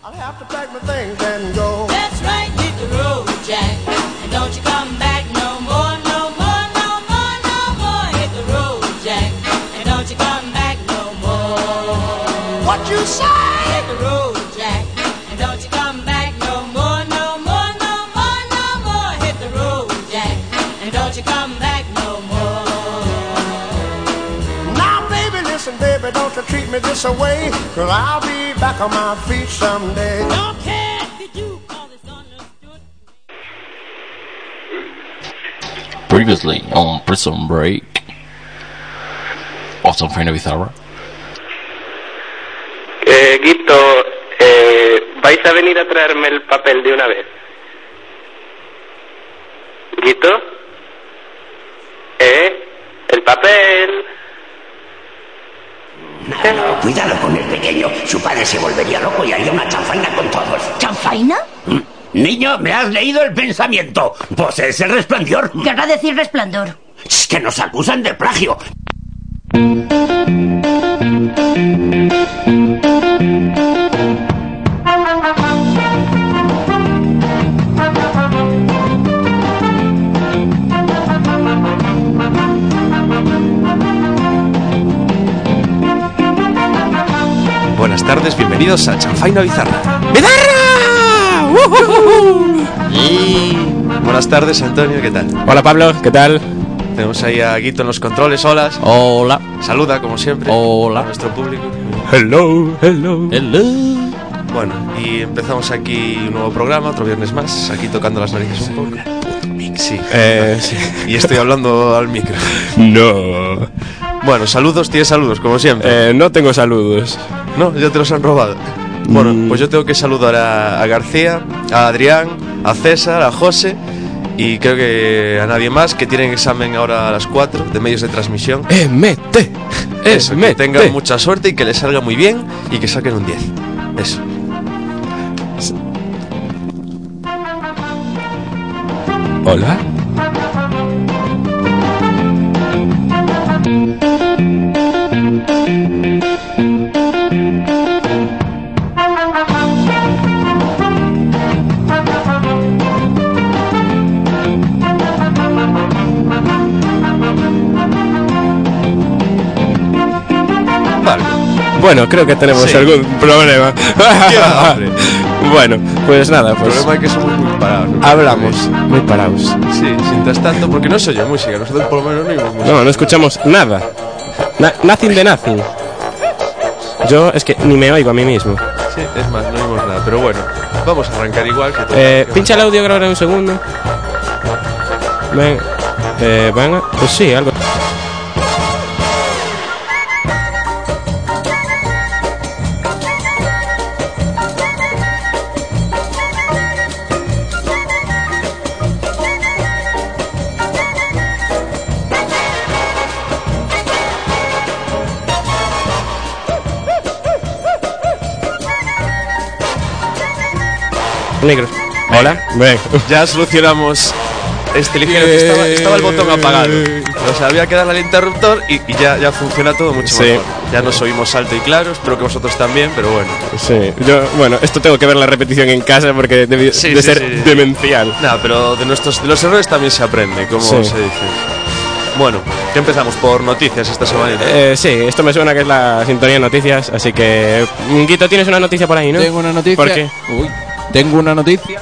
I'll have to pack my things and go. That's right, hit the road, Jack. And don't you come back no more, no more, no more, no more. Hit the road, Jack. And don't you come back no more. What you say? Hit the road, Jack. And don't you come back no more, no more, no more, no more. Hit the road, Jack. And don't you come back no more. Now, baby, listen, baby, don't you treat me this away, 'cause I'll be back on my feet someday. Don't care if you do, 'cause it's understood. Previously on Prison Break. O Chanfaina Bizarra. Guito, ¿vais a venir a traerme el papel de una vez? ¿Guito? ¿El papel? No, cuidado con el pequeño. Su padre se volvería loco y haría una chanfaina con todos. ¿Chanfaina? Niño, ¿me has leído el pensamiento? Pues es el Resplandor. Querrá decir resplandor. Es que nos acusan de plagio. Buenas tardes, bienvenidos a Chanfaina Bizarra. ¡Bizarra! Y buenas tardes, Antonio, ¿qué tal? Hola Pablo, ¿qué tal? Tenemos ahí a Guito en los controles, hola. Hola. Saluda, como siempre, Hola. a nuestro público. Hello, hello. Hello. Bueno, y empezamos aquí un nuevo programa, otro viernes más, aquí tocando las narices un poco. Sí. Sí. Y estoy hablando al micro. No. Bueno, saludos, tienes saludos, como siempre. No tengo saludos. No, ya te los han robado. Bueno, pues yo tengo que saludar a García, a Adrián, a César, a José y creo que a nadie más, que tienen examen ahora a las 4 de medios de transmisión. MT. Eso, que tengan mucha suerte y que les salga muy bien y que saquen un 10. Eso. Hola. Vale. Bueno, creo que tenemos algún problema. Bueno, pues nada, El pues problema es que somos muy parados, ¿no? hablamos muy parados. Sí, mientras tanto, porque no se oye música, nosotros por lo menos no oímos música. No escuchamos nada. Nothing de nothing. Yo es que ni me oigo a mí mismo. Sí, es más, no oímos nada, pero bueno, vamos a arrancar igual que todo. Pincha el audio, grabar un segundo. Venga, pues sí, algo. Negros. Hola. Ven. Ya solucionamos este ligero que estaba el botón apagado. O sea, había que darle al interruptor y ya funciona todo mucho mejor. Ya nos oímos alto y claro, espero que vosotros también, pero bueno. Sí, esto tengo que ver la repetición en casa porque debe ser demencial. Nada, pero de los errores también se aprende, como se dice. Bueno, ¿qué empezamos? ¿Por noticias esta semana? Sí, esto me suena que es la sintonía de noticias, así que... Guito, tienes una noticia por ahí, ¿no? Tengo una noticia. ¿Por qué? Tengo una noticia.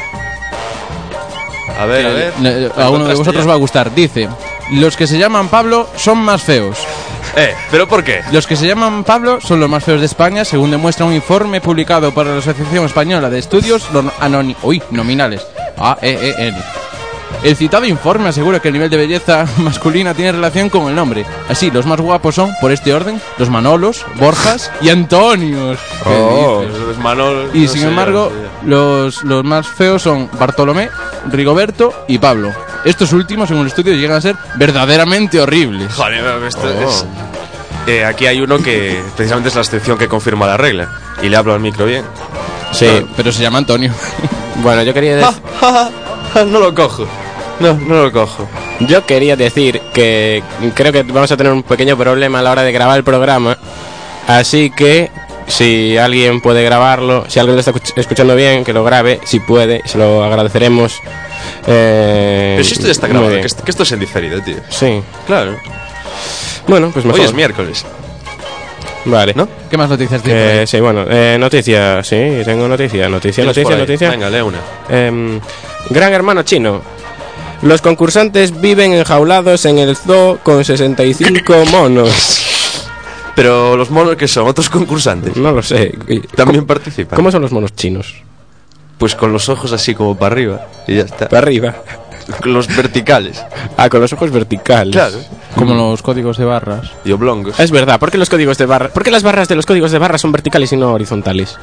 A ver. A uno de vosotros va a gustar. Dice: los que se llaman Pablo son más feos. ¿Pero por qué? Los que se llaman Pablo son los más feos de España, según demuestra un informe publicado por la Asociación Española de Estudios Nominales. AEEN. El citado informe asegura que el nivel de belleza masculina tiene relación con el nombre. Así, los más guapos son, por este orden, los Manolos, Borjas y Antonios. Los Manolos. Y sin embargo, los más feos son Bartolomé, Rigoberto y Pablo. Estos últimos, según el estudio, llegan a ser verdaderamente horribles. Joder, esto es... aquí hay uno que precisamente es la excepción que confirma la regla. Y le hablo al micro bien. Sí, pero se llama Antonio. Bueno, yo quería decir... No lo cojo. No lo cojo. Yo quería decir que creo que vamos a tener un pequeño problema a la hora de grabar el programa. Así que si alguien puede grabarlo, si alguien lo está escuchando bien, que lo grabe, si puede, se lo agradeceremos. Pero si esto ya está muy grabado, bien. que esto es en diferido, tío. Sí, Claro. bueno, pues mejor. Hoy es miércoles, Vale, ¿no? ¿Qué más noticias tienes? Sí, bueno, noticias, sí, tengo noticia. Tienes por ahí. Venga, lee una. Gran Hermano chino. Los concursantes viven enjaulados en el zoo con 65 monos. Pero los monos que son otros concursantes No lo sé. también participan. ¿Cómo son los monos chinos? Pues con los ojos así como para arriba y ya está. Para arriba. Con los verticales. Ah, con los ojos verticales. Claro. Como los códigos de barras. Y oblongos. Es verdad, ¿por qué los códigos de barra? ¿Por qué las barras de los códigos de barra son verticales y no horizontales?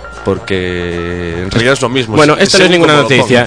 Porque en realidad es lo mismo. Bueno, esto no es según ninguna cómo lo noticia.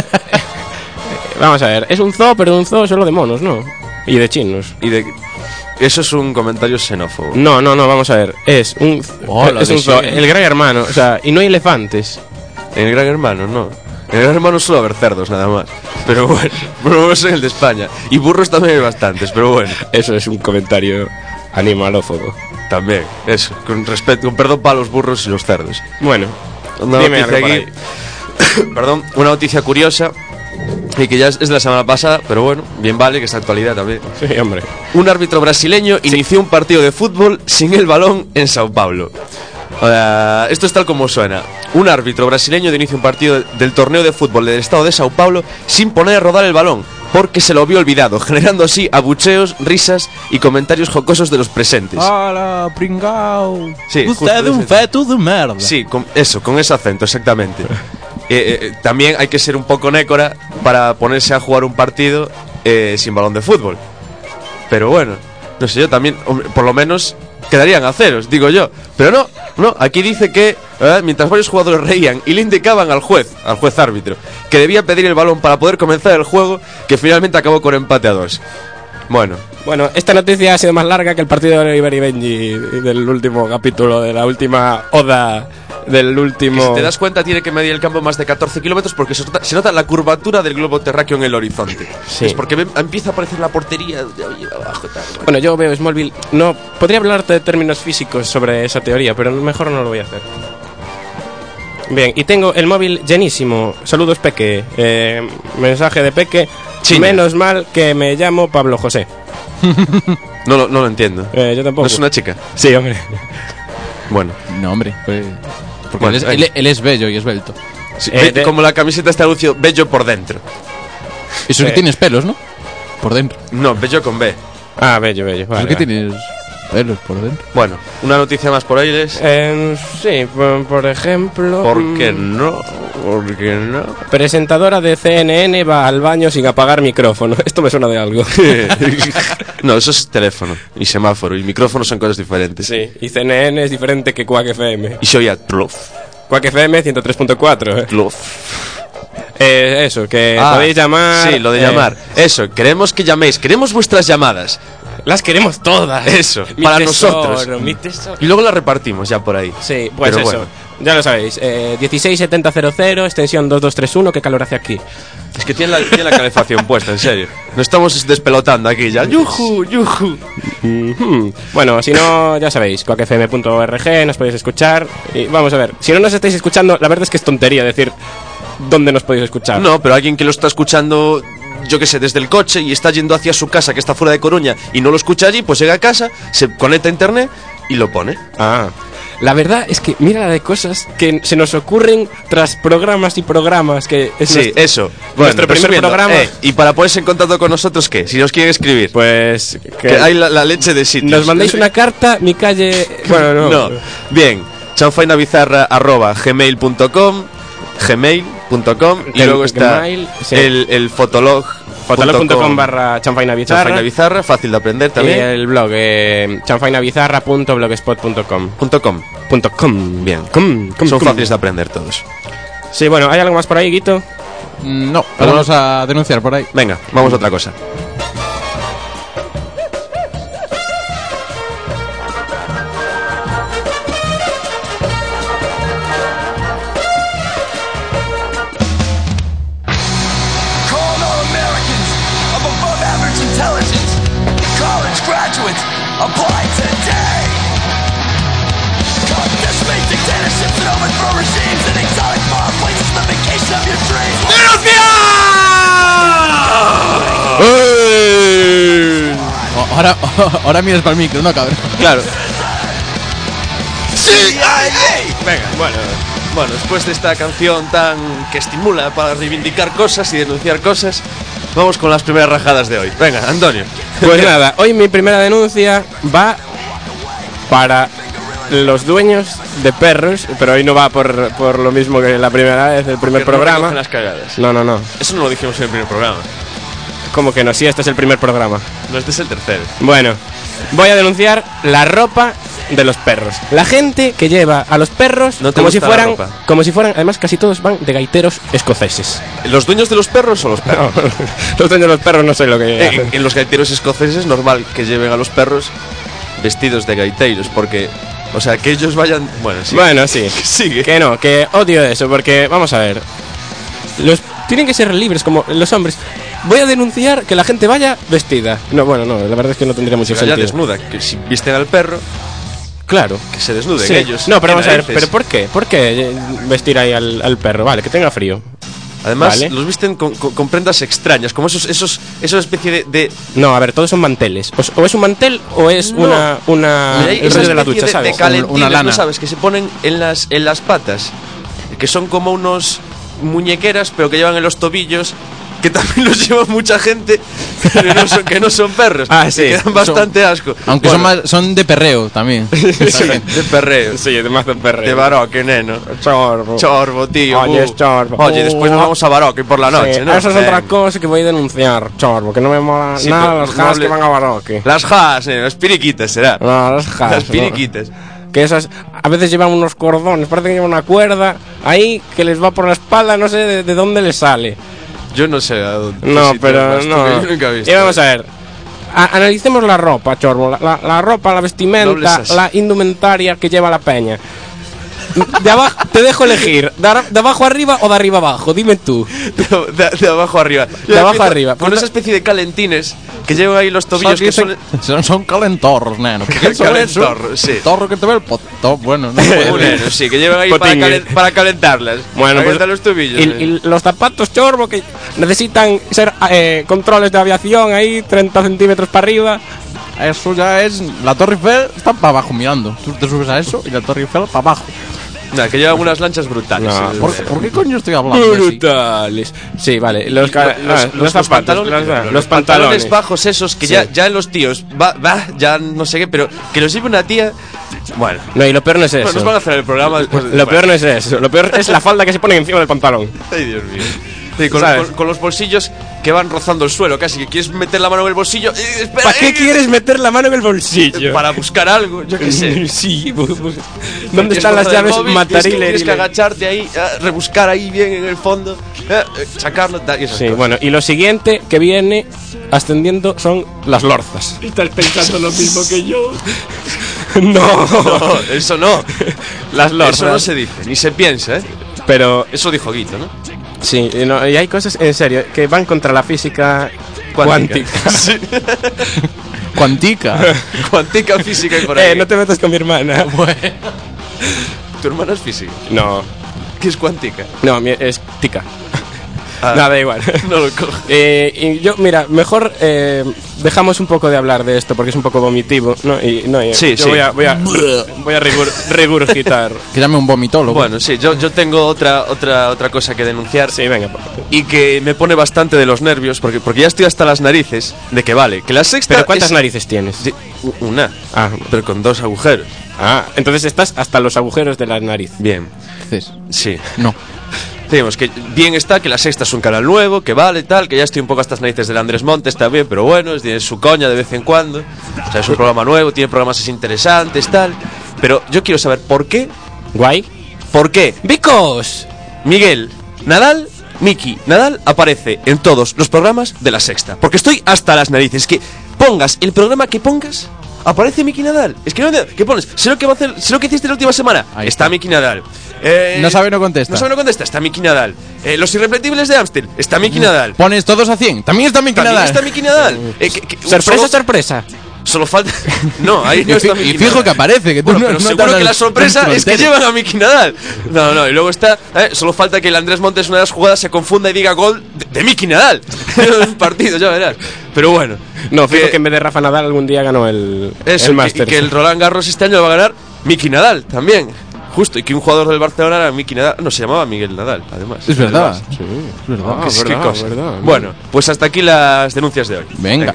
Vamos a ver, es un zoo, pero un zoo solo de monos, ¿no? Y de chinos. Y de... Eso es un comentario xenófobo. No, vamos a ver. Es un Hola, es un de zoo, sí. el Gran Hermano, o sea, y no hay elefantes. En el Gran Hermano, no. En el Gran Hermano solo haber cerdos, nada más. Pero bueno, por lo menos en el de España. Y burros también hay bastantes, pero bueno. Eso es un comentario animalófobo. También, eso. Con respeto, con perdón para los burros y los cerdos. Bueno, Una dime noticia algo por aquí. Perdón, una noticia curiosa. Y que ya es de la semana pasada, pero bueno, bien vale que es actualidad también. sí, hombre. Un árbitro brasileño inició un partido de fútbol sin el balón en Sao Paulo. Esto es tal como suena. Un árbitro brasileño inicia un partido del torneo de fútbol del estado de Sao Paulo sin poner a rodar el balón, porque se lo vio olvidado, generando así abucheos, risas y comentarios jocosos de los presentes. ¡Hala, pringao! Sí, justo Usted es un ese. feto de merda. Sí, con ese acento, exactamente. También hay que ser un poco nécora para ponerse a jugar un partido sin balón de fútbol. Pero bueno, no sé, yo también, hombre, por lo menos quedarían a ceros, digo yo. Pero no, aquí dice que mientras varios jugadores reían y le indicaban al juez árbitro, que debía pedir el balón para poder comenzar el juego, que finalmente acabó con empate a 2. Bueno, Esta noticia ha sido más larga que el partido de Oliver y Benji del último capítulo, de la última oda, del que último... si te das cuenta tiene que medir el campo más de 14 kilómetros porque se nota la curvatura del globo terráqueo en el horizonte. Sí. Es porque empieza a aparecer la portería de ahí abajo. Tal, Bueno, yo veo Smallville. No, podría hablarte de términos físicos sobre esa teoría, pero mejor no lo voy a hacer. Bien, y tengo el móvil llenísimo. Saludos, Peque. Mensaje de Peque. China. Menos mal que me llamo Pablo José. No lo entiendo. Yo tampoco. ¿No es una chica? Sí, hombre. Bueno. No, hombre, pues... Porque Bueno, él es bello y esbelto. Sí, de- como la camiseta está lucio, bello por dentro. Eso que tienes pelos, ¿no? Por dentro. No, bello con B. Ah, bello. Vale, Eso que vale. tienes pelos por dentro. Bueno, una noticia más por ahí es... Sí, por ejemplo... ¿Por qué no? ¿Por qué no? Presentadora de CNN va al baño sin apagar micrófono. Esto me suena de algo. No, eso es teléfono y semáforo y micrófono son cosas diferentes. Sí, y CNN es diferente que Quack FM. Y se oía tlof, Quack FM 103.4. tlof. Eso, que podéis llamar. Sí, lo de llamar. Eso, queremos que llaméis, queremos vuestras llamadas. Las queremos todas. Eso, Mi para tesoro, nosotros. mi tesoro. Y luego las repartimos ya por ahí. Sí, pues Pero eso. bueno. Ya lo sabéis. 167000, extensión 2231. ¿Qué calor hace aquí? Es que tiene la calefacción puesta, en serio. No estamos despelotando aquí ya. ¡Yujú, yujú! Bueno, si no, ya sabéis, quackfm.org, nos podéis escuchar. Y vamos a ver, si no nos estáis escuchando, la verdad es que es tontería decir dónde nos podéis escuchar. No, pero alguien que lo está escuchando, yo qué sé, desde el coche y está yendo hacia su casa que está fuera de Coruña y no lo escucha allí, pues llega a casa, se conecta a internet y lo pone. Ah, la verdad es que mira la de cosas que se nos ocurren tras programas y programas que es Sí, nuestro- eso. nuestro primer resumiendo, programa. y para ponerse en contacto con nosotros, ¿qué? Si nos quieren escribir, Pues que hay la leche de sitios. nos mandéis una carta, mi calle, bueno, no. No. Bien, chanfainabizarra@gmail.com, gmail.com, y luego está Gmail, sí. el fotolog. Fotolog.com/chanfainabizarra Chanfainabizarra, fácil de aprender y también. el blog chanfainabizarra.blogspot.com. .com. Bien. Son fáciles de aprender todos. Sí, bueno, ¿hay algo más por ahí, Guito? No, vamos a denunciar por ahí. Venga, vamos a otra cosa. Call all Americans of above average intelligence. College graduates, apply today. Cut Ahora miras para el micro, no, cabrón. Claro. ¡Sí! Venga, bueno, después de esta canción tan que estimula para reivindicar cosas y denunciar cosas, vamos con las primeras rajadas de hoy. Venga, Antonio. Pues nada, hoy mi primera denuncia va para los dueños de perros, pero hoy no va por lo mismo que la primera vez, el primer programa. No las cagadas. No. Eso no lo dijimos en el primer programa. ¿Cómo que no? Sí, este es el primer programa. No, este es el tercero. Bueno, voy a denunciar la ropa de los perros. La gente que lleva a los perros No te como gusta si fueran, la ropa. como si fueran, además casi todos van de gaiteros escoceses. ¿Los dueños de los perros o los perros? No, los dueños de los perros no sé lo que hacen. En los gaiteros escoceses es normal que lleven a los perros vestidos de gaiteiros, porque, o sea, que ellos vayan... Bueno, sí. Bueno, sí. Sigue. Que no, que odio eso, porque, vamos a ver, tienen que ser libres como los hombres. Voy a denunciar que la gente vaya vestida. No, bueno, no, la verdad es que no tendría mucho Que vaya sentido. desnuda, que si visten al perro, Claro. que se desnuden Sí. ellos. No, pero vamos a ver, Narices. ¿pero por qué? ¿Por qué vestir ahí al perro? Vale, que tenga frío. Además, Vale. los visten con prendas extrañas, como esa especie de No, a ver, todos son manteles. O es un mantel o es No. una hay el esa rollo de la especie ducha, ¿sabes? de calentines, Una lana. ¿no sabes? Que se ponen en las patas, que son como unos muñequeras, pero que llevan en los tobillos, que también los lleva mucha gente, pero que no son perros. Ah, que sí. quedan bastante asco. Aunque Bueno, son de perreo también. sí, de perreo. Sí, de más de perreo. De Baroque, neno. Chorbo. Chorbo, tío. Oye, es chorbo. Oye, después nos vamos a Baroque por la noche, Sí, ¿no? eso es otra cosa que voy a denunciar, chorbo, que no me mola Sí, nada pero los no has hable- que van a Baroque. Las jas, las piriquitas será. No, los has. Las piriquitas. Que esas a veces llevan unos cordones, parece que llevan una cuerda ahí que les va por la espalda, no sé de dónde les sale. Yo no sé a dónde. No, si pero tú, no. que yo nunca he visto. Y vamos a ver. Analicemos la ropa, chorbo. La ropa, la No vestimenta, hables así. la indumentaria que lleva la peña. De abajo, te dejo elegir. De abajo arriba o de arriba abajo. Dime tú. De abajo arriba. De abajo arriba. Con esa especie de calentines que llevan ahí los tobillos que son. Son calentorros, neno. Calentorros, sí. Torro que te ve el poto. Bueno, no puedo. Bueno, sí, que llevan ahí Potingue. para calentarlas. Bueno, para pues, calentar los tobillos. y los zapatos, chorbo, que necesitan ser controles de aviación ahí, 30 centímetros para arriba. Eso ya es. La Torre Eiffel está para abajo mirando. Tú te subes a eso y la Torre Eiffel para abajo. Nada, que llevan unas lanchas brutales. No, ¿Por qué coño estoy hablando así? Brutales. Sí, vale. Los Los zapatos, los pantalones bajos esos que Sí. ya en los tíos ya no sé qué, pero que los lleve una tía. Bueno, No, y lo peor no es bueno, eso. nos van a hacer el programa después. Lo peor no es eso. Lo peor es la falda que se pone encima del pantalón. Ay, Dios mío. Sí, ¿Sabes? con los bolsillos que van rozando el suelo, casi que quieres meter la mano en el bolsillo. Espera, ¿Para qué quieres meter la mano en el bolsillo? Para buscar algo, yo qué sé. Sí. ¿Dónde están las llaves matariles? Tienes que agacharte ahí, rebuscar ahí bien en el fondo, sacarlo, tal, y esas Sí, cosas. bueno, y lo siguiente que viene ascendiendo son las lorzas. ¿Estás pensando lo mismo que yo? No, No, eso no. las lorzas. Eso no se dice, ni se piensa, ¿eh? Pero Eso dijo Guito, ¿no? sí, y hay cosas en serio que van contra la física cuántica. Sí. Cuantica. Cuántica física y por ahí. No te metas con mi hermana. Tu hermana es física. No, ¿Qué es cuántica? es tica. Ah, Nada, igual. No lo cojo. Y yo, mira, mejor dejamos un poco de hablar de esto porque es un poco vomitivo, ¿no? Sí, yo sí. voy a regurgitar. Que llame un vomitólogo. Bueno, sí, yo tengo otra cosa que denunciar. Sí, venga. Y que me pone bastante de los nervios, porque ya estoy hasta las narices de que vale, que la sexta. ¿Pero cuántas es- narices tienes? Sí, una, Ah, pero con 2 agujeros. entonces estás hasta los agujeros de la nariz. Bien, Dices, sí. no. Digamos que bien está que la sexta es un canal nuevo, que vale, tal, que ya estoy un poco hasta las narices del Andrés Montes también, pero bueno, tiene su coña de vez en cuando. O sea, es un programa nuevo, tiene programas así interesantes, tal. Pero yo quiero saber por qué, ¿Guay? Because Miguel Nadal, Miki Nadal aparece en todos los programas de la sexta. Porque estoy hasta las narices. Que pongas el programa que pongas, aparece Miki Nadal. Es que no entiendo. ¿Qué pones? Sé lo que va a hacer, sé lo que hiciste la última semana. Ahí está está. Miki Nadal. No sabe, no contesta. No sabe, no contesta. Está Miki Nadal. Los irrepetibles de Amstel. Está Miki Nadal. Pones todos a 100. También está Miki También Nadal. está Miki Nadal. sorpresa, solo, sorpresa. solo falta. No, ahí no está Miki Y fijo Nadal. que aparece. Que tú Bueno, no, pero no seguro te que la das sorpresa el es que entero. llevan a Miki Nadal. No, y luego está. Solo falta que el Andrés Montes, una de las jugadas, se confunda y diga gol de Miki Nadal. Un partido, ya verás. Pero bueno. No, fijo que en vez de Rafa Nadal algún día ganó el Masters. Que el Roland Garros este año lo va a ganar Miki Nadal también. Justo, y que un jugador del Barcelona era Miki Nadal. No, se llamaba Miguel Nadal, además. Es verdad. Sí, es verdad. Qué cosa. verdad. Bueno, pues hasta aquí las denuncias de hoy. Venga.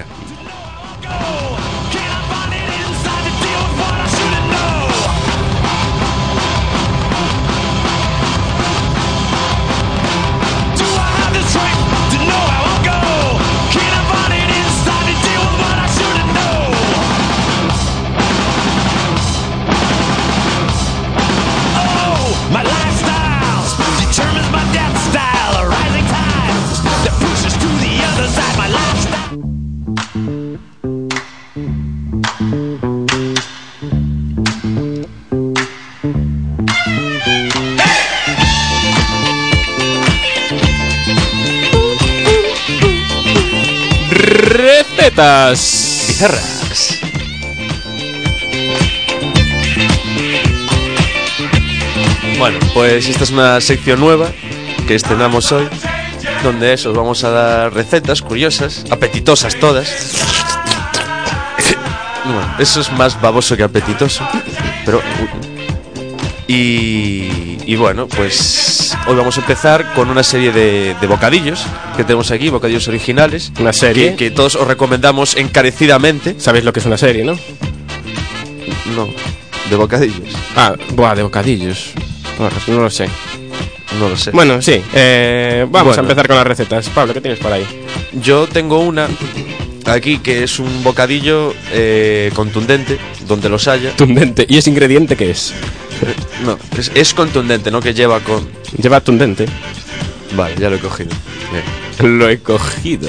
Recetas bizarras. Bueno, pues esta es una sección nueva que estrenamos hoy, donde os vamos a dar recetas curiosas, apetitosas todas. Bueno, eso es más baboso que apetitoso, pero... Y bueno, pues hoy vamos a empezar con una serie de bocadillos que tenemos aquí, bocadillos originales. ¿Una serie? Que todos os recomendamos encarecidamente. Sabéis lo que es una serie, ¿no? No, de bocadillos. De bocadillos. Bueno, no lo sé. No lo sé. Bueno, sí. Vamos a empezar con las recetas. Pablo, ¿qué tienes por ahí? Yo tengo una aquí que es un bocadillo contundente, donde los haya. Contundente. ¿Y ese ingrediente qué es? No, es contundente, no que lleva con... Lleva tundente. Vale, ya lo he cogido. Bien. Lo he cogido.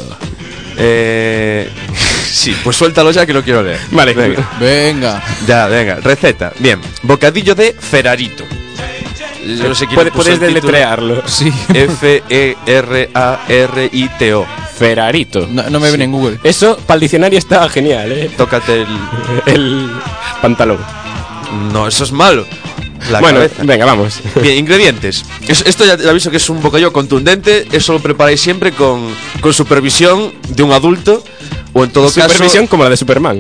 Sí, pues suéltalo ya que lo quiero leer. Vale, venga. Ya, venga, receta. Bien, bocadillo de Ferarito. Yo no sé quién puedes deletrearlo. Sí. Ferarito. Ferarito. No me ven en Google. Eso para el diccionario está genial, ¿eh? Tócate el pantalón. No, eso es malo. Bueno, cabeza. Venga, vamos. Bien, ingredientes. Esto ya te aviso que es un bocadillo contundente. Eso lo preparáis siempre con supervisión de un adulto. O en todo caso... Supervisión como la de Superman.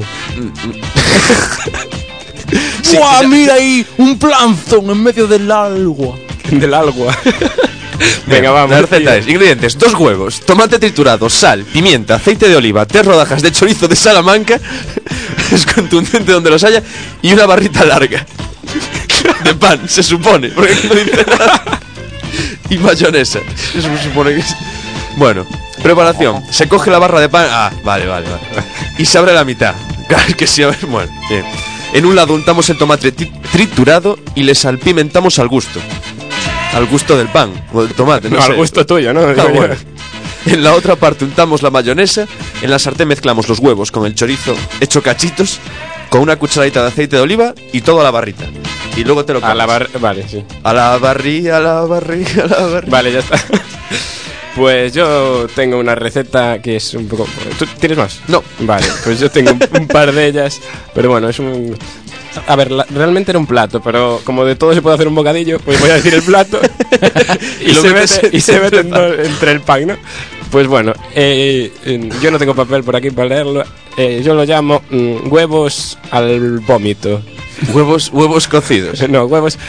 Sí, ¡Guau! Mira ahí, un plancton en medio del agua. Del agua. Venga, vamos. La receta es: ingredientes: 2 huevos, tomate triturado, sal, pimienta, aceite de oliva, 3 rodajas de chorizo de Salamanca, es contundente donde los haya, y una barrita larga de pan, se supone, porque aquí no dice nada. Y mayonesa. Eso se supone que es. Bueno, preparación: se coge la barra de pan. Vale. Y se abre la mitad. Claro, es que sí, a ver, bueno, bien. En un lado untamos el tomate triturado y le salpimentamos al gusto. Al gusto del pan o del tomate, no sé. Al gusto tuyo, ¿no? Bueno. En la otra parte untamos la mayonesa. En la sartén mezclamos los huevos con el chorizo hecho cachitos, con una cucharadita de aceite de oliva y todo a la barrita. Y luego te lo comes. Vale, sí. A la barriga. Vale, ya está. Pues yo tengo una receta que es un poco... ¿Tú tienes más? No. Vale, pues yo tengo un par de ellas. Pero bueno, es un... A ver, realmente era un plato, pero como de todo se puede hacer un bocadillo, pues voy a decir el plato. y se mete entre el pan, ¿no? Pues bueno, yo no tengo papel por aquí para leerlo. Yo lo llamo huevos al vómito. Huevos cocidos. No, huevos...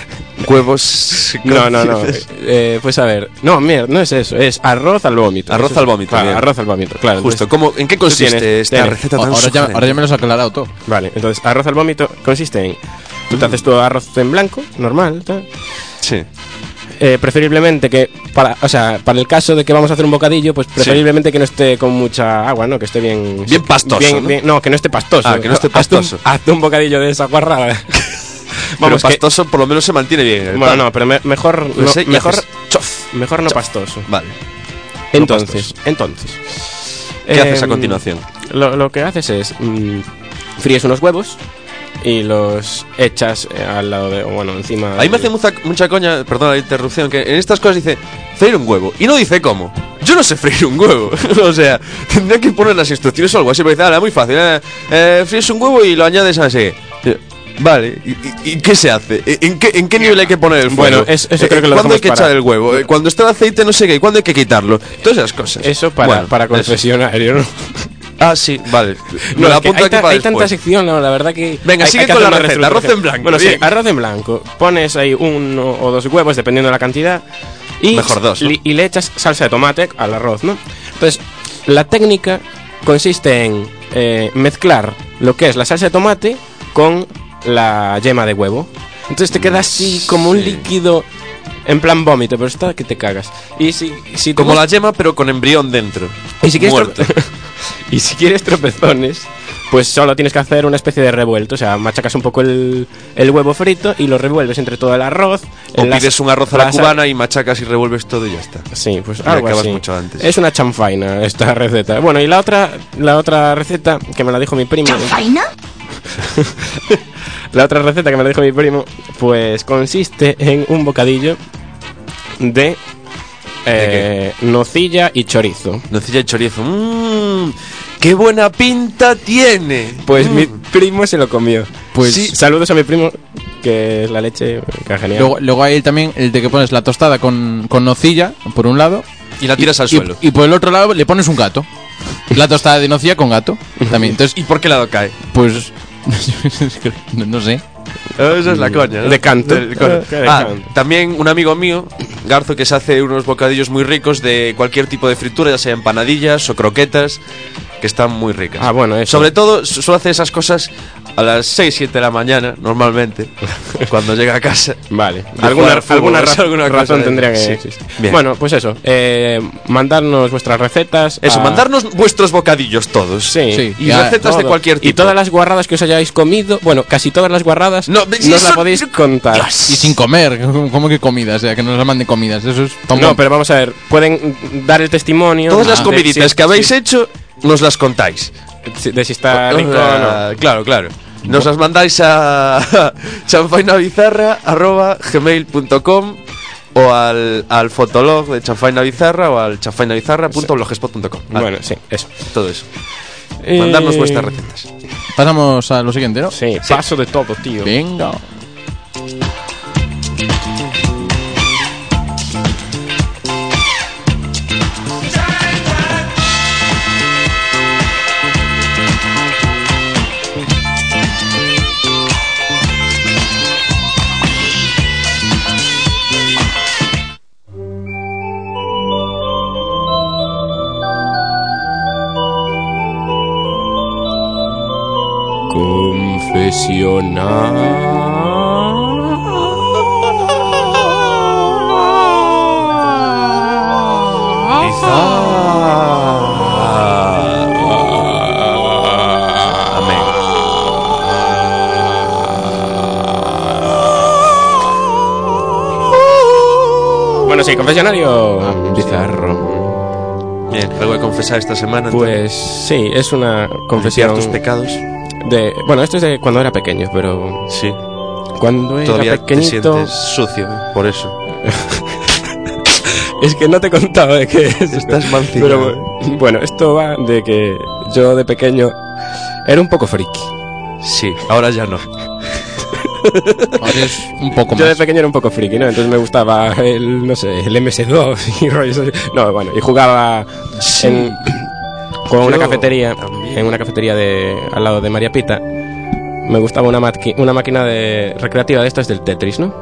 No. Pues a ver. No, mierda, no es eso. Es arroz al vómito. Arroz al vómito. Claro, arroz al vómito, claro. Justo. Entonces, ¿En qué consiste esta receta tan ahora ya me lo has aclarado todo. Vale, entonces arroz al vómito consiste en... Tú te haces tu arroz en blanco, normal, tal. Sí. Preferiblemente que para el caso de que vamos a hacer un bocadillo, pues preferiblemente que no esté con mucha agua, ¿no? Que esté bien pastoso, ¿no? Que no esté pastoso. Que no esté pastoso. Hazte un bocadillo de esa guarrada. Vamos, pero pastoso por lo menos se mantiene bien. Bueno, no, pero mejor no pastoso. Vale. Entonces, ¿qué haces a continuación? Lo que haces es fríes unos huevos y los echas al lado de, bueno, encima. Ahí me hace mucha coña, perdona la interrupción, que en estas cosas dice freír un huevo y no dice cómo. Yo no sé freír un huevo. O sea, tendría que poner las instrucciones o algo así, pero dice, muy fácil. Fríes un huevo y lo añades así. Vale, ¿y qué se hace? ¿En qué nivel hay que poner el fuego? Bueno, eso creo que lo ¿Cuándo hay dejamos que para- echar el huevo? Cuando está el aceite no sé qué, ¿cuándo hay que quitarlo? Todas esas cosas. Eso Bueno, para confesionario, ¿no? Ah, sí, vale. No, Me la es que apunto aquí para hay tanta después. sección, no, la verdad que... Venga, hay sigue que con hacer la una receta, arroz en blanco, Bueno, sí, bien. arroz en blanco. Pones ahí 1 o 2 huevos, dependiendo de la cantidad. Y Mejor 2, ¿no? y le echas salsa de tomate al arroz, ¿no? Entonces, la técnica consiste en mezclar lo que es la salsa de tomate con la yema de huevo. Entonces te queda así como un líquido en plan vómito, pero está que te cagas. Y si te Como gusta- la yema, pero con embrión dentro. y si quieres Muerto. y si quieres tropezones, pues solo tienes que hacer una especie de revuelto. O sea, machacas un poco el huevo frito y lo revuelves entre todo el arroz. O las- pides un arroz a la las- cubana y machacas y revuelves todo y ya está. Sí, pues Y algo acabas así. mucho antes. Es una chanfaina esta receta. Bueno, y la otra receta que me la dijo mi primo. ¿Chanfaina? La otra receta que me la dijo mi primo, pues consiste en un bocadillo de nocilla y chorizo. Nocilla y chorizo. ¡Qué buena pinta tiene! Pues mi primo se lo comió. Pues- sí, saludos a mi primo, que es la leche, que es genial. Luego hay también el de que pones la tostada con nocilla, por un lado. Y la tiras al suelo. Y por el otro lado le pones un gato. La tostada de nocilla con gato. También. Entonces, ¿Y por qué lado cae? pues. no sé. Esa es la coña, ¿no? De canto. Del coño. De Ah, canto. también un amigo mío, Garzo, que se hace unos bocadillos muy ricos de cualquier tipo de fritura, ya sea empanadillas o croquetas, que están muy ricas. Ah, bueno, eso. Sobre todo, suele hacer esas cosas a las 6, 7 de la mañana, normalmente, cuando llega a casa. Vale, De alguna jugar al fútbol, alguna cosa razón de- tendría que sí. existir. Bien. Bueno, pues eso, mandarnos vuestras recetas. Eso, a- mandarnos vuestros bocadillos todos. Sí, Sí. Y Ya, recetas de todo. cualquier tipo. Y todas las guarradas que os hayáis comido, bueno, casi todas las guarradas, No, nos si las son- podéis contar. Y sin comer. ¿Cómo que comidas? O sea, que nos manden comidas. Eso es. No, pero vamos a ver, pueden dar el testimonio. Todas las de comiditas si- que habéis si- hecho, nos las contáis. de si está rico o no. Claro, claro. Nos las mandáis a chanfainabizarra@gmail.com o al fotolog de chanfainabizarra o al chanfainabizarra.blogspot.com. Bueno, sí, eso. Todo eso. Mandarnos vuestras recetas. Pasamos a lo siguiente, ¿no? Sí, paso de todo, tío. Venga. Amén. Bueno, sí, confesionario bizarro. Bien, algo de confesar esta semana. Pues sí, es una confesar confesión tus pecados. de... Bueno, esto es de cuando era pequeño, pero... Sí. Cuando era Todavía te pequeñito... sientes sucio, por eso. Es que no te he contado de qué es. Estás mancillado. Pero bueno, esto va de que yo de pequeño era un poco friki. Sí, ahora ya no. Ahora es un poco Yo de más. pequeño era un poco friki, ¿no? Entonces me gustaba el, no sé, el MS2 y rollos así. No, bueno, y jugaba en con una Yo cafetería, también. en una cafetería de al lado de María Pita. Me gustaba una máquina de recreativa de estas del Tetris, ¿no?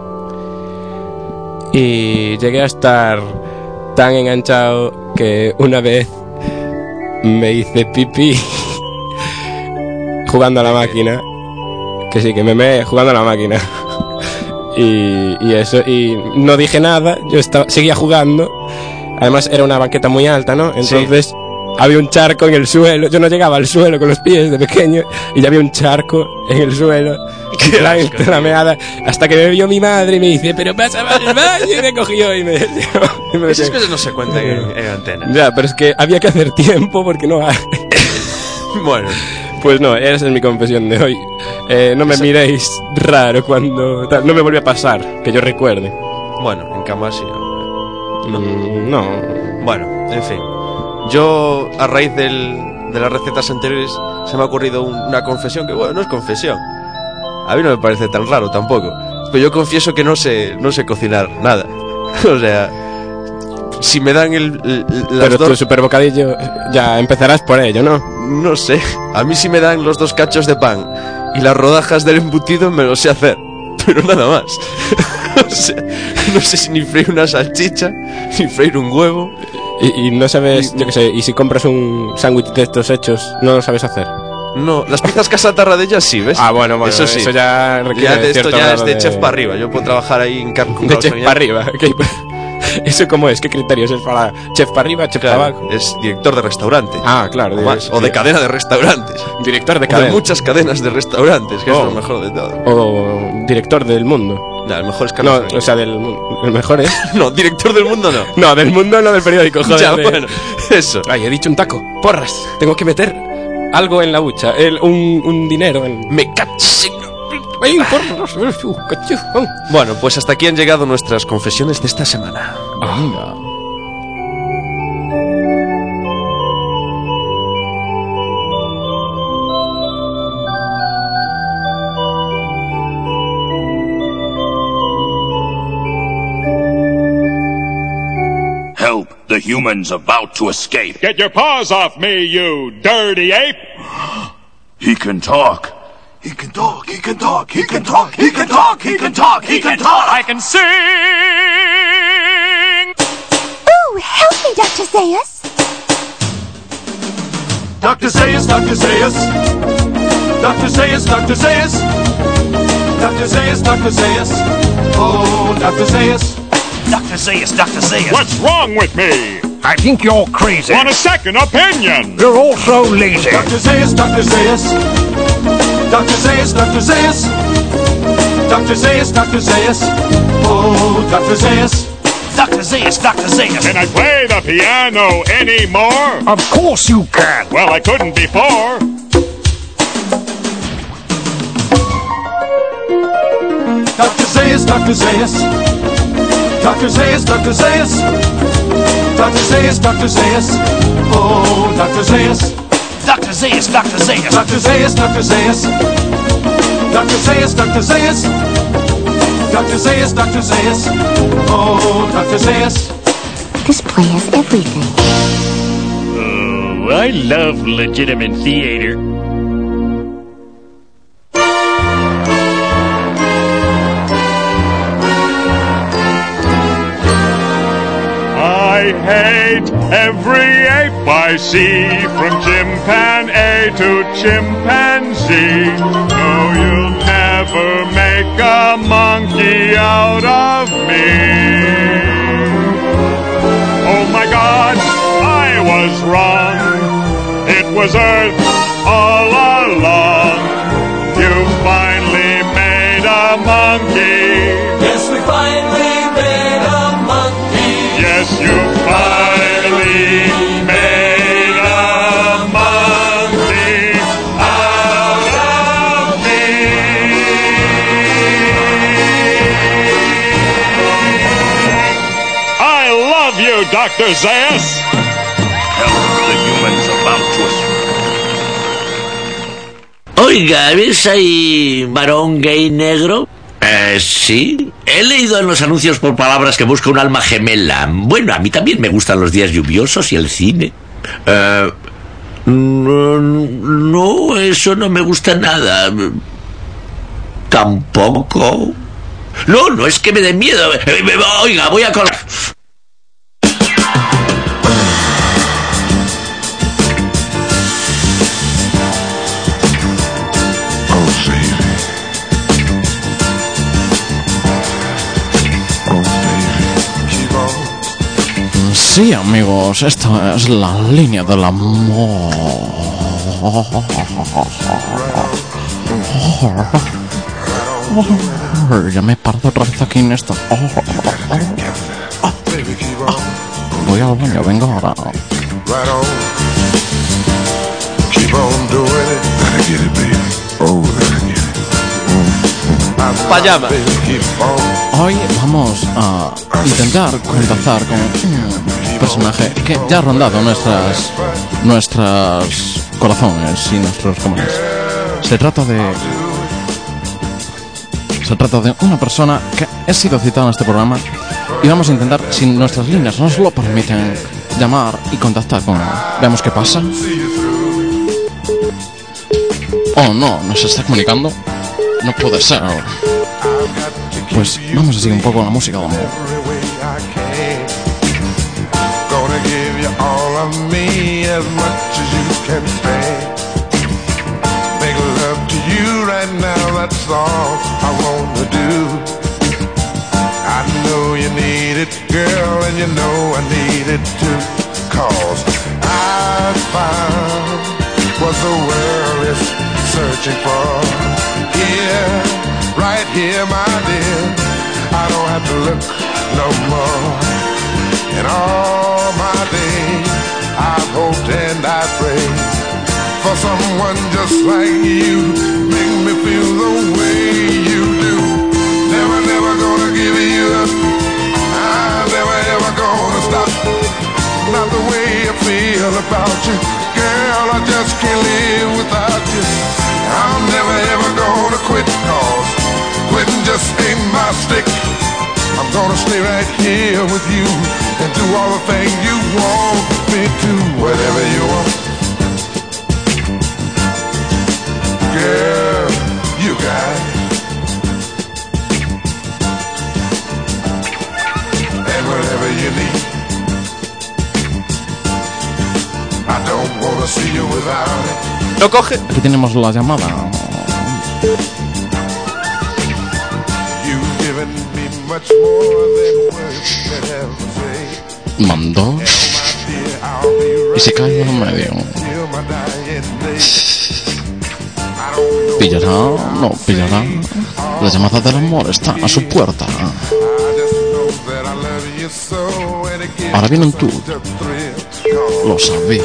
Y llegué a estar tan enganchado que una vez me hice pipí jugando a la máquina. Que sí, que me meé jugando a la máquina. y eso, y no dije nada, yo seguía jugando. Además era una banqueta muy alta, ¿no? Entonces había un charco en el suelo. Yo no llegaba al suelo con los pies de pequeño y ya había un charco en el suelo. Entre la meada, hasta que me vio mi madre y me dice, pero pasa al baño, y me cogió y me Esas cosas no se cuentan en antena. Ya, pero es que había que hacer tiempo porque no hay. Bueno, Pues no, esa es mi confesión de hoy. No me miréis raro cuando... no me volvió a pasar, que yo recuerde. bueno, en cama sí. No. Bueno, en fin. Yo, a raíz de las recetas anteriores, se me ha ocurrido una confesión que, bueno, no es confesión. A mí no me parece tan raro tampoco. Pero yo confieso que no sé cocinar nada. O sea, si me dan Pero tu super bocadillo ya empezarás por ello, ¿no? No sé. A mí si me dan los 2 cachos de pan y las rodajas del embutido me lo sé hacer. Pero nada más. No sé si ni freír una salchicha, ni freír un huevo. Y no sabes, yo qué sé, y si compras un sándwich de estos hechos, no lo sabes hacer. No, las pizzas Casa Tarradellas sí, ¿ves? Ah, bueno, eso sí. Eso ya requiere ya de esto cierto ya grado es de chef para arriba. Yo puedo trabajar ahí en con de chef para arriba. ¿Eso cómo es? ¿Qué criterios es para chef para arriba, chef para abajo? Es director de restaurante. Ah, claro. O de cadena de restaurantes. Director de cadena. De muchas cadenas de restaurantes, que es lo mejor de todo. O director del mundo. No, el mejor es Carlos. No, o sea, el mejor es... No, director del mundo no. No, del mundo no, del periódico, joder. Ya, bueno, eso. Ay, he dicho un taco. Porras. Tengo que meter algo en la hucha. Un dinero en... Me caché. Ay, porras. Bueno, pues hasta aquí han llegado nuestras confesiones de esta semana. Venga. Help, the human's about to escape. Get your paws off me, you dirty ape! He can talk. He can talk, he can talk, he can talk, he can talk, he can talk, he can talk! I can sing! Ooh, help me, Dr. Zayas! Dr. Zayas, Dr. Zayas. Dr. Zayas, Dr. Zayas. Dr. Zayas, Dr. Zayas. Oh, Dr. Zayas. Dr. Zayas, Dr. Zayas. What's wrong with me? I think you're crazy. Want a second opinion? You're also lazy. Dr. Zayas, Dr. Zayas. Dr. Zayas, Dr. Zayas. Dr. Zayas, Dr. Zayas. Oh, Dr. Zayas. Dr. Zayas, Dr. Zayas. Can I play the piano anymore? Of course you can. Well, I couldn't before. Dr. Zayas, Dr. Zayas. Dr. Zayas, Dr. Zayas. Dr. Zayas, Dr. Zayas. Oh, Dr. Zayas. Dr. Zayas, Dr. Zayas. Dr. Zayas, Dr. Zayas. Dr. Zayas, Dr. Zayas. Dr. Zayas, Dr. Zayas. Oh, Dr. Zayas. This play has everything. Oh, I love legitimate theater. I hate every ape I see, from chimpanzee to chimpanzee. No, you'll never make a monkey out of me. Oh my God, I was wrong. It was Earth all along. You finally made a monkey. Yes, we finally made a monkey. Yes, you finally made a monkey out of me. I love you, Dr. Zayas. Help, the human's about to escape. Oiga, ¿ves ahí varón gay negro? Sí. He leído en los anuncios por palabras que busca un alma gemela. Bueno, a mí también me gustan los días lluviosos y el cine. No, eso no me gusta nada. Tampoco. No es que me dé miedo. Oiga, voy a colgar. Sí, amigos, esta es la línea del amor. Ya me he parado otra vez aquí en esta. Voy al baño, vengo ahora. Payama. Hoy vamos a intentar contactar con un personaje que ya ha rondado nuestras corazones y nuestros comunes. Se trata de Se trata de una persona que ha sido citada en este programa y vamos a intentar, si nuestras líneas nos lo permiten, llamar y contactar con él. Veamos qué pasa. Oh no, nos está comunicando. No puede ser. Pues vamos a seguir un poco la música de amor. Gonna give you all of me as much as you can stand. Make love to you right now, that's all I wanna do. I know you need it, girl, and you know I need it too. 'Cause I found what the world is searching for. Here, right here, my dear, I don't have to look no more. In all my days, I've hoped and I prayed for someone just like you. Make me feel the way you do. Never, never gonna give you up. I'm never, ever gonna stop. Not the way I feel about you. Girl, I just can't live without you. I'm never, ever gonna quit, 'cause quitting just ain't my stick. I'm gonna stay right here with you and do all the things you want me to, whatever you want. Girl, you got it. And whatever you need, I don't wanna see you without it. Lo coge. Aquí tenemos la llamada. You've given me much more than words could ever say. Mandó y se cae en medio. ¿Pillará? No pillará. La llamada del amor está a su puerta. Ahora viene un tú. Lo sabía.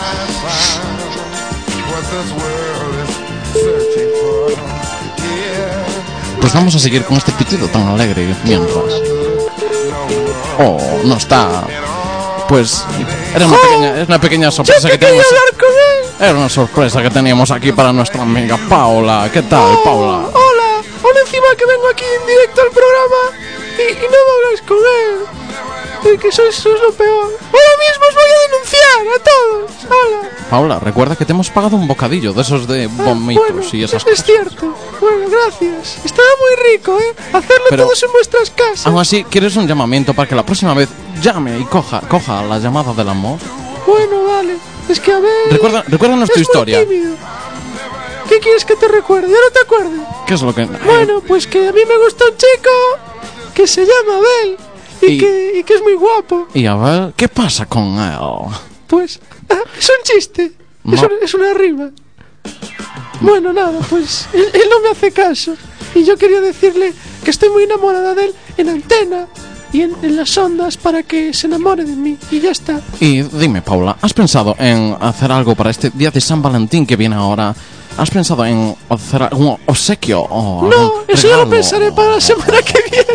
Pues vamos a seguir con este pitido tan alegre mientras. Oh, no está. Pues era una pequeña sorpresa que teníamos. Era una sorpresa que teníamos aquí para nuestra amiga Paula. ¿Qué tal, Paula? Hola, encima que vengo aquí en directo al programa y no me habláis con él. Que sois lo peor. Ahora mismo os voy a denunciar a todos. Hola. Paula, recuerda que te hemos pagado un bocadillo de esos de vómitos y esas cosas. Es cierto. Bueno, gracias. Estaba muy rico, hacerlo pero, todos en vuestras casas. Aún así, ¿quieres un llamamiento para que la próxima vez llame y coja la llamada del amor? Bueno, vale. Es que a ver... Recuérdanos tu historia. Tímido. ¿Qué quieres que te recuerde? ¿Ya no te acuerdas? ¿Qué es lo que...? Bueno, pues que a mí me gusta un chico que se llama Abel y que es muy guapo. Y a ver, ¿qué pasa con él? Pues es un chiste. No. Es una rima. Bueno, nada, pues él no me hace caso. Y yo quería decirle que estoy muy enamorada de él en antena y en las ondas para que se enamore de mí. Y ya está. Y dime, Paula, ¿has pensado en hacer algo para este día de San Valentín que viene ahora? ¿Has pensado en hacer algún obsequio o no, eso ya lo pensaré para la semana que viene.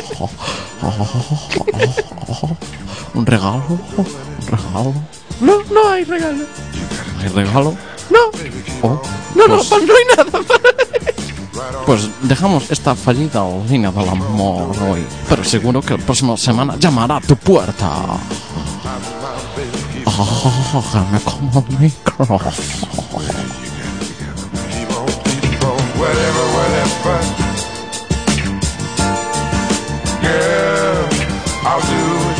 ¿Un regalo? No hay regalo. ¿Hay regalo? No. Oh, no hay nada. Pues dejamos esta fallida línea del amor hoy, pero seguro que la próxima semana llamará a tu puerta. Me como el micro. Whatever. Girl, I'll do it.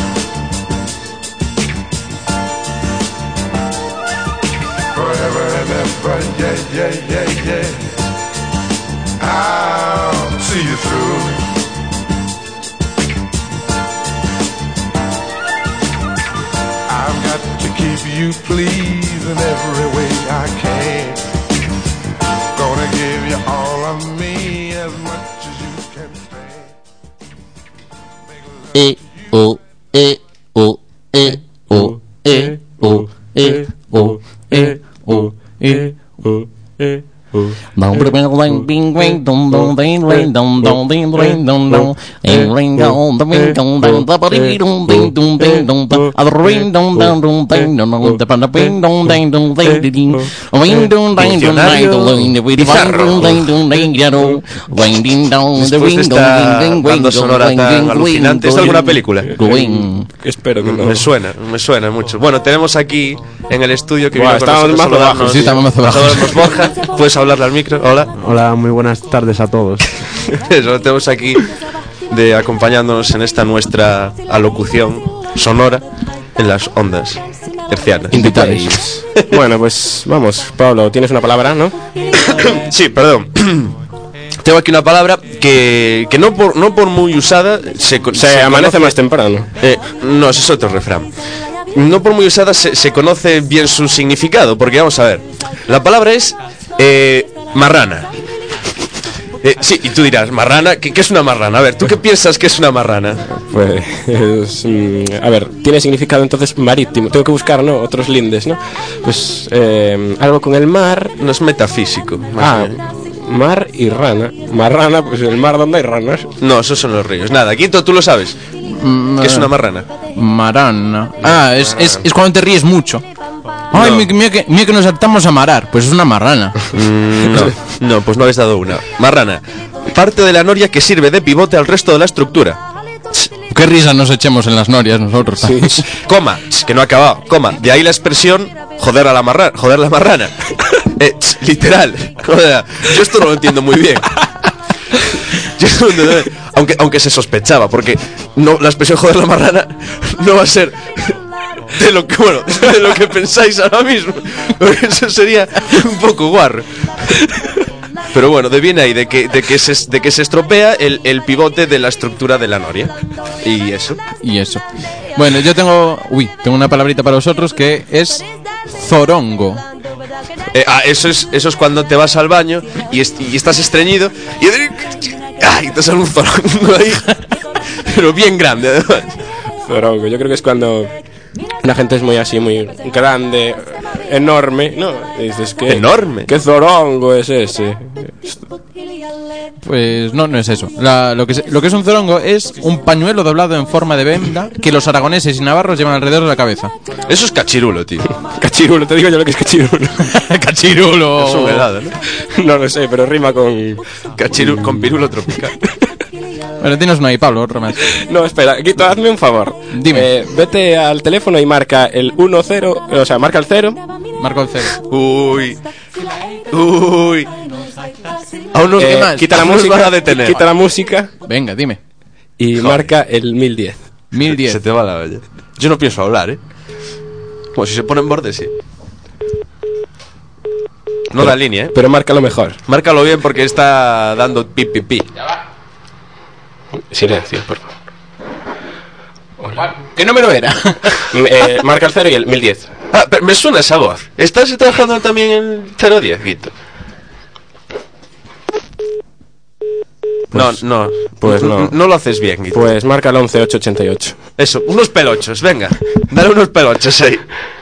Forever and ever, yeah. I'll see you through. I've got to keep you pleased in every way I can. Gonna give you all of me as much as you can stand. Después de esta banda sonora tan alucinante, ¿es de alguna película? Espero que no. Me suena mucho. Bueno, tenemos aquí en el estudio que vino con estamos nosotros más abajo. Sí, estamos más abajo. Borja, puedes hablarle al micro. Hola. Hola, muy buenas tardes a todos. Eso, lo tenemos aquí acompañándonos en esta nuestra alocución sonora en las ondas hercianas. Invitados. Bueno, pues vamos, Pablo, tienes una palabra, ¿no? Sí, perdón. Tengo aquí una palabra que no por muy usada se amanece conoce más temprano. No, ese es otro refrán. No por muy usada se conoce bien su significado, porque vamos a ver. La palabra es marrana. Sí, y tú dirás, marrana, ¿qué es una marrana? A ver, ¿tú qué piensas que es una marrana? Pues, a ver, tiene significado entonces marítimo. Tengo que buscar, ¿no? Otros lindes, ¿no? Pues, algo con el mar. No es metafísico. Mar y rana. Marrana, pues el mar donde hay ranas. No, esos son los ríos. Nada, Quinto, ¿tú lo sabes? ¿Qué es una marrana? Marana. Es cuando te ríes mucho. Ay, mira que nos saltamos a marar. Pues es una marrana. No, pues no habéis dado una. Marrana. Parte de la noria que sirve de pivote al resto de la estructura. Qué risa nos echemos en las norias nosotros. Sí. Coma, que no ha acabado. Coma. De ahí la expresión joder la marrana. Literal. Joder, yo esto no lo entiendo muy bien. Aunque se sospechaba, porque no, la expresión joder la marrana no va a ser de lo que pensáis ahora mismo, porque eso sería un poco guarro. Pero bueno, viene ahí de que se estropea el pivote de la estructura de la noria. Y eso. Bueno, yo tengo una palabrita para vosotros que es zorongo. Eso es cuando te vas al baño y estás estreñido y te sale un zorongo ahí, pero bien grande además. Zorongo, yo creo que es cuando la gente es muy así, muy grande, enorme, ¿no? Y dices que enorme. ¿Qué zorongo es ese? Pues no es eso. Lo que es un zorongo es un pañuelo doblado en forma de venda que los aragoneses y navarros llevan alrededor de la cabeza. Eso es cachirulo, tío. Cachirulo, te digo yo lo que es cachirulo. Cachirulo. Es un helado, ¿no? No lo sé, pero rima con cachirulo, con pirulo tropical. Bueno, tienes una ahí, Pablo, otro más. No, espera, Quito, hazme un favor. Dime. Vete al teléfono y marca el 10, o sea, marca el 0. Marco el 0. Uy. Aún nos queda más. Quita la música, quita la música. Venga, dime. Y marca el 1010. 1010. Se te va la olla. Yo no pienso hablar, Como si se pone en borde, sí. No da línea, Pero márcalo mejor. Márcalo bien porque está dando pi. Ya va. Silencio, por favor. Hola. ¿Qué número era? Marca el 0 y el 1010. Pero me suena esa voz. ¿Estás trabajando también en 010, Guito? Pues, no. No lo haces bien, Guito. Pues marca el 11888. Eso, unos pelochos, venga. Dale unos pelochos ahí.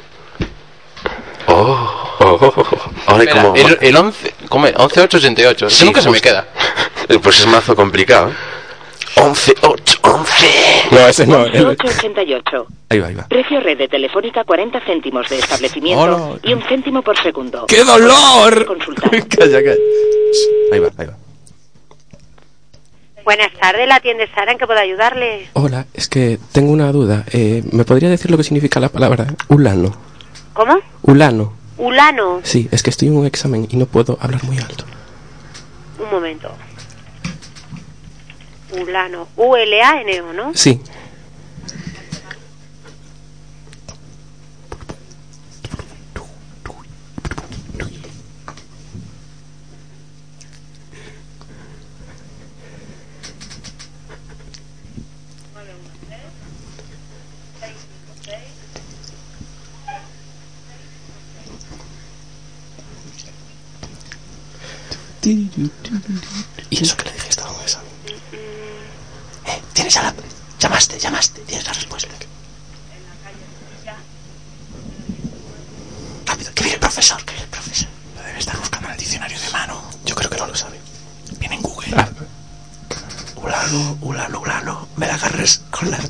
Ahora como el 11888. Sí, nunca se me queda. Pues es mazo complicado. 11. No, ese no. 11888. Ahí va. Precio red de telefónica 40 céntimos de establecimiento y 1 céntimo por segundo. ¡Qué dolor! Consultar. Calla. Ahí va. Buenas tardes, la tienda Sara, ¿en qué puedo ayudarle? Hola, es que tengo una duda. ¿Me podría decir lo que significa la palabra ulano? ¿Cómo? Ulano. Ulano. Sí, es que estoy en un examen y no puedo hablar muy alto. Un momento. Ulano. U-L-A-N-O, ¿no? Sí. ¿Y eso que le dije estaba en esa? Tienes a la... Llamaste, tienes la respuesta. Rápido, que viene el profesor. Lo debe estar buscando en el diccionario de mano. Yo creo que no lo sabe. Viene en Google. Ulano, me la agarres con la...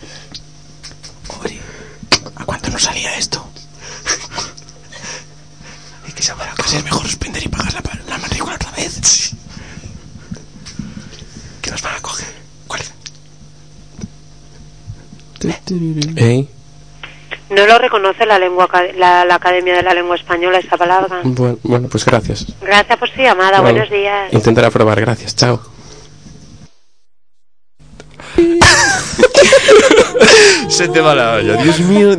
Oye, ¿a cuánto nos salía esto? Hay que saber, casi es mejor suspender y pagar la matrícula otra vez. Sí. ¿Qué nos van a coger? ¿Cuál es? No lo reconoce la Academia de la Lengua Española esta palabra. Bueno, pues gracias. Gracias por su llamada, Bueno, buenos días. Intentaré probar, gracias, chao. Se te va la olla. Dios mío.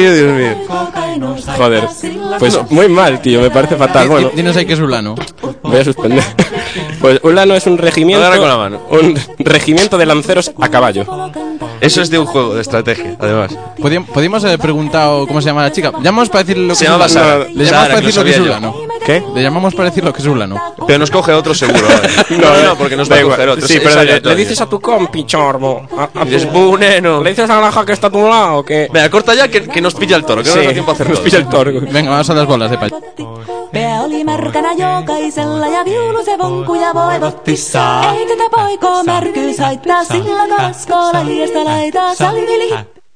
Joder, pues muy mal, tío, me parece fatal. Bueno, Dinos ahí que es Ulano. voy a suspender. Pues Ulano es un regimiento. Agarra con la mano. Un regimiento de lanceros a caballo. Eso es de un juego de estrategia, además. Podíamos haber preguntado cómo se llama la chica. Llamamos para decirle lo que Se llamaba es Sara. Ulano. Le llamamos Sara, para que decir lo lo que es sabía yo. Ulano. ¿Qué? Le llamamos para decir lo que es Ulano. Pero nos coge otro seguro. No, porque nos va a coger otro. Sí, Es pero le aleatorio. dices a tu compi, chorbo. Dices, buneno. Le dices a la que está a tu lado que... Venga, corta ya que nos pilla el toro, que no nos da tiempo a hacer nos todo. pilla el toro. Venga, vamos a las bolas de paya. Pää oli märkänä jokaisella ja viulu se vonkuja voivotissa. Ei tätä poikoo märkyys haittaa, sillä kaskoo lahiesta laitaa salivili.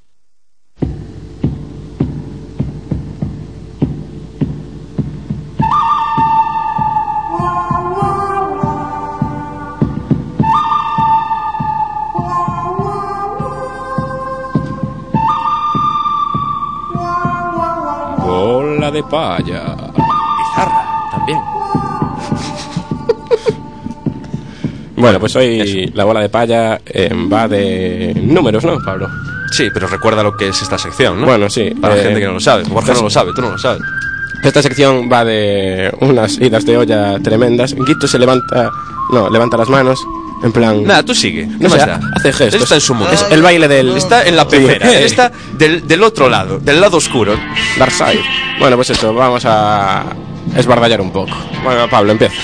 Bola de paya. Pizarra, también. Bueno, pues hoy la bola de paya va de números, ¿no, Pablo? Sí, pero recuerda lo que es esta sección, ¿no? Bueno, sí. Para la gente que no lo sabe. Borja no lo sabe, tú no lo sabes. Esta sección va de unas idas de olla tremendas. Guito se levanta las manos, en plan... Nada, tú sigue. No sé, hace gestos. Él está en su mundo. Es el baile del... Está en la pecera. Él está del otro lado, del lado oscuro. Darkseid. Bueno, pues eso, vamos a esbardallar un poco. Bueno, Pablo, empieza.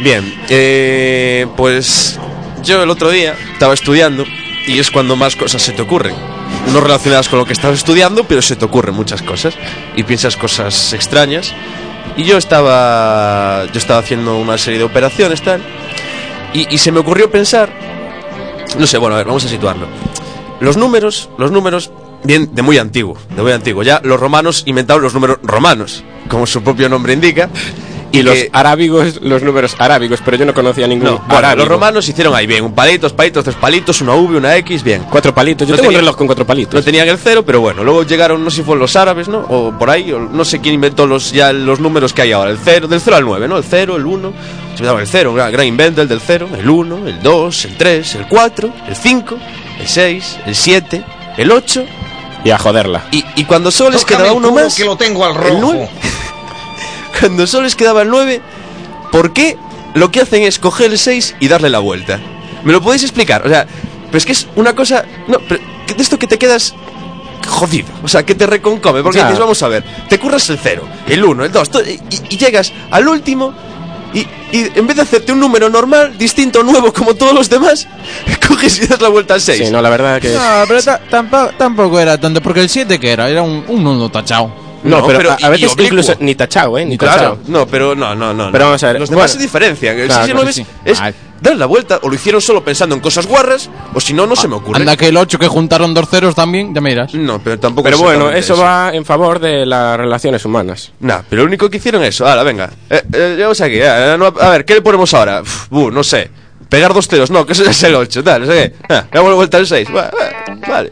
Bien, pues yo el otro día estaba estudiando y es cuando más cosas se te ocurren. No relacionadas con lo que estás estudiando, pero se te ocurren muchas cosas y piensas cosas extrañas. Y yo estaba haciendo una serie de operaciones tal y se me ocurrió pensar, no sé, bueno, a ver, vamos a situarlo. Los números bien de muy antiguo. Ya los romanos inventaron los números romanos, como su propio nombre indica. Y los arábigos, los números arábigos, pero yo no conocía ningún arábigo. Los romanos hicieron ahí bien, un palito, dos palitos, tres palitos, una V, una X, bien. 4 palitos, yo tengo un reloj con 4 palitos. No tenían el 0, pero bueno, luego llegaron, no sé si fueron los árabes, ¿no? O por ahí, o no sé quién inventó los números que hay ahora, el 0, del 0 al 9, ¿no? El 0, el 1, se me daba el 0, un gran invento, el del 0, el 1, el 2, el 3, el 4, el 5, el 6, el 7, el 8... Y a joderla. Y cuando solo les quedaba uno más, que lo tengo al rojo. el 9, cuando solo les quedaba el 9, ¿por qué lo que hacen es coger el 6 y darle la vuelta? ¿Me lo podéis explicar? O sea, pero es que es una cosa... No, pero de esto que te quedas jodido. O sea, que te reconcome. Porque dices, vamos a ver, te curras el 0, el 1, el 2, y llegas al último... Y en vez de hacerte un número normal, distinto, nuevo, como todos los demás, coges y das la vuelta al 6. Sí, no, la verdad que... No, pero tampoco era tanto, porque el 7 que era un 1 tachado. No, pero a veces incluso ni tachado, ni claro, tachado. No, pero no. Pero vamos a ver. Los demás se diferencian. El 6 y el 9 es dar la vuelta, o lo hicieron solo pensando en cosas guarras, o si no, no se me ocurre. Anda que el 8 que juntaron 2 ceros también, ya me dirás. No, pero tampoco. Pero bueno, eso va en favor de las relaciones humanas. Nah, pero lo único que hicieron es eso. Ahora, venga. Vamos aquí. A ver, ¿qué le ponemos ahora? No sé. Pegar 2 ceros, no, que eso ya es el 8, tal, no sé qué. Damos la vuelta al 6. Vale.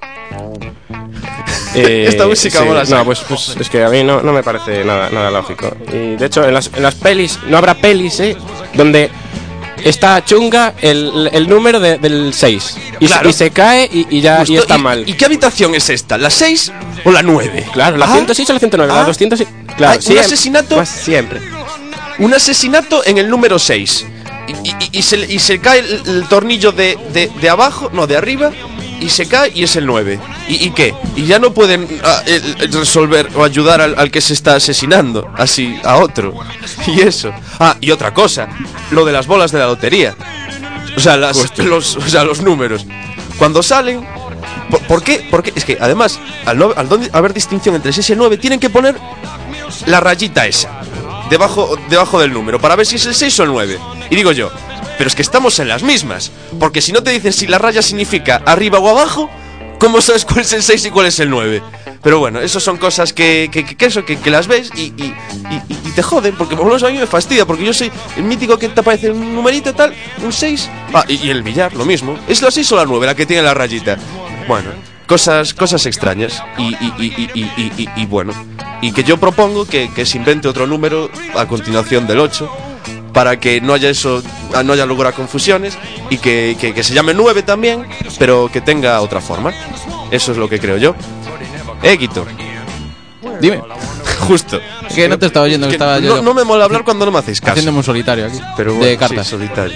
Esta música mola. No, pues es que a mí no me parece nada lógico. Y de hecho, en las pelis, no habrá pelis, donde está chunga el número del 6. Y, claro, y se cae y ya justo, y está mal. ¿Y qué habitación es esta? ¿La 6 o la 9? Claro, la 106 o la 109, la 206. Claro, un asesinato. Pues siempre. Un asesinato en el número 6. Y se cae el tornillo de abajo, no, de arriba. Y se cae y es el 9. ¿Y qué? Y ya no pueden resolver o ayudar al que se está asesinando así a otro. Y eso. Y otra cosa, lo de las bolas de la lotería. O sea, los números. Cuando salen, ¿por qué? Porque es que además, al no haber distinción entre el 6 y el 9, tienen que poner la rayita esa. debajo del número para ver si es el 6 o el 9. Y digo yo, pero es que estamos en las mismas, porque si no te dicen si la raya significa arriba o abajo, ¿cómo sabes cuál es el 6 y cuál es el 9? Pero bueno, eso son cosas que las ves y te joden, porque por lo menos a mí me fastidia, porque yo soy el mítico que te aparece un numerito tal, un 6. Y el billar, lo mismo. ¿Es la 6 o la 9 la que tiene la rayita? Bueno, cosas extrañas. Y bueno, y que yo propongo que se invente otro número a continuación del 8, para que no haya lugar a confusiones, y que se llame 9 también, pero que tenga otra forma. Eso es lo que creo yo. Guito. Dime. Justo. Es que no te estaba oyendo, que estaba yo. No me mola hablar cuando no me hacéis caso. Haciéndome un solitario aquí. Pero bueno, de cartas. Sí, solitario.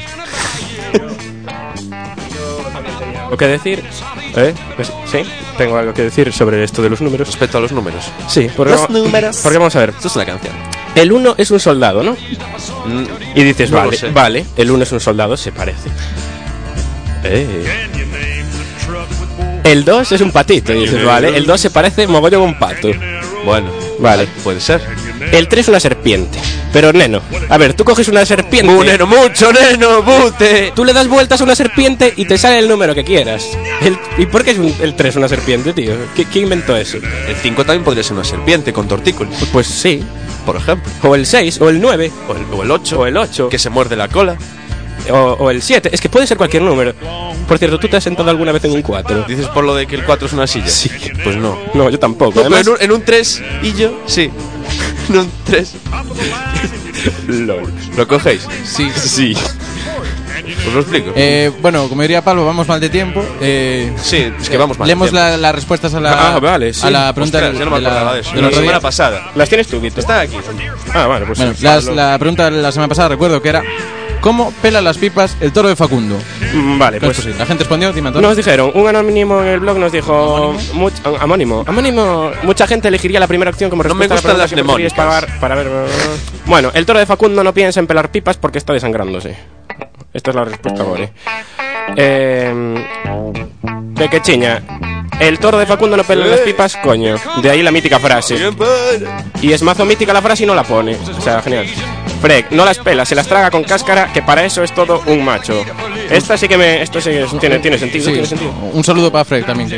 ¿Lo que decir? Pues, sí, tengo algo que decir sobre esto de los números. Respecto a los números. Sí, porque los números. Porque vamos a ver. Esto es la canción. El 1 es un soldado, ¿no? Y dices, no vale, el 1 es un soldado, se parece. El 2 es un patito, y dices, vale, el 2 se parece mogollón a un pato. Bueno, vale, puede ser. El 3 es una serpiente. Pero neno, a ver, tú coges una serpiente. Neno, mucho neno, bute. Tú le das vueltas a una serpiente y te sale el número que quieras. ¿Y por qué es el 3 una serpiente, tío? ¿Quién inventó eso? El 5 también podría ser una serpiente con tortícolis. Pues sí. Por ejemplo. O el 6, o el 9. O el 8. O el 8. Que se muerde la cola. O el 7, es que puede ser cualquier número. Por cierto, ¿tú te has sentado alguna vez en un 4? ¿Dices por lo de que el 4 es una silla? Sí. Pues no. No, yo tampoco. No, además, pero en un 3 y yo, sí. En un 3. ¿Lo cogéis? Sí. Sí. Os lo explico. Bueno, como diría Pablo, vamos mal de tiempo. Sí, es que vamos mal. Leemos las respuestas a la, vale, sí. a la pregunta. Ostras, yo no me acordaba de eso. de La la semana pasada. ¿Las tienes tú, Guito? Están aquí. Vale, pues. Bueno, la pregunta de la semana pasada recuerdo que era: ¿cómo pela las pipas el toro de Facundo? Vale, pues. Sí. La gente respondió, dime Antonio. Nos dijeron, un anónimo en el blog nos dijo. Anónimo. Mucha gente elegiría la primera opción como respuesta a la pregunta que prefieres pagar para ver. Bueno, el toro de Facundo no piensa en pelar pipas porque está desangrándose. Esta es la respuesta, Gore. Pequechiña. El toro de Facundo no pela las pipas, coño. De ahí la mítica frase. Y es mazo mítica la frase y no la pone. O sea, genial. Freck, no las pela, se las traga con cáscara, que para eso es todo un macho. Esta sí que esto sí tiene sentido, Sí, tiene sentido. Un saludo para Freck también.